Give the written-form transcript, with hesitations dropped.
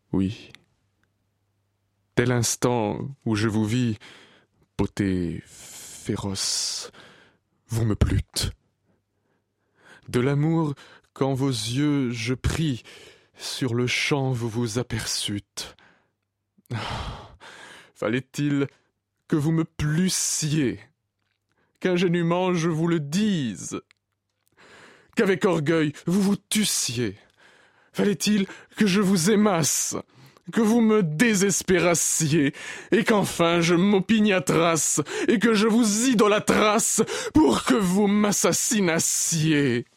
Oui. Dès l'instant où je vous vis, beauté féroce, vous me plûtes. De l'amour qu'en vos yeux je pris, sur le champ vous vous aperçûtes. Fallait-il que vous me plussiez, qu'ingénument je vous le dise, qu'avec orgueil vous vous tussiez? Fallait-il que je vous aimasse, que vous me désespérassiez, et qu'enfin je m'opiniâtrasse, et que je vous idolâtrasse pour que vous m'assassinassiez?